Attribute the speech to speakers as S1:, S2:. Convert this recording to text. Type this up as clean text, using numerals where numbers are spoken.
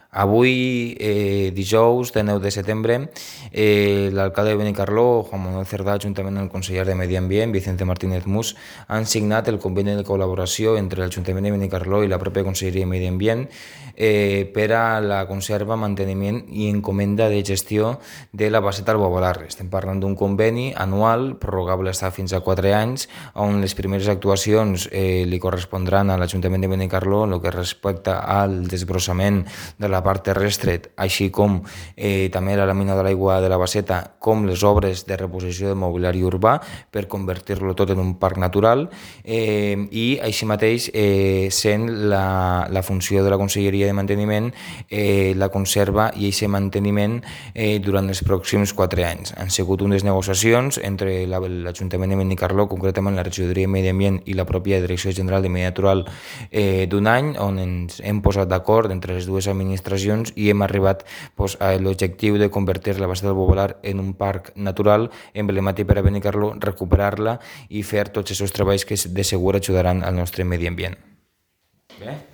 S1: Avui, dijous de 9 de setembre, l'alcalde de Benicarló, Juan Manuel Cerdà, juntament amb el conseller de Medi Ambient, Vicente Martínez Mus, han signat el conveni de col·laboració entre l'Ajuntament de Benicarló i la pròpia Conselleria de Medi Ambient per a la conserva, manteniment i encomenda de gestió de la baseta albovalar. Estem parlant d'un conveni anual, prorrogable fins a 4 anys, on les primeres actuacions li correspondran a l'Ajuntament de Benicarló en el que respecta al desbrossament de la part terrestre, així com també la làmina de l'aigua de la baseta, com les obres de reposició del mobiliari urbà per convertir-lo tot en un parc natural, i així mateix sent la funció de la Conselleria de Manteniment la conserva i aquest manteniment durant els pròxims 4 anys. Han sigut unes negociacions entre l'Ajuntament de Benicarló, concretament la Regidoria de Medi Ambient i la pròpia Direcció General de Medi Natural d'un any, on ens hem posat d'acord entre les dues administracions i hem arribat a l'objectiu de convertir la baseta del Bobolar en un parc natural emblemàtic per a Benicarló, recuperar-la i fer tots aquests treballs que de segur ajudaran al nostre medi ambient. Bé?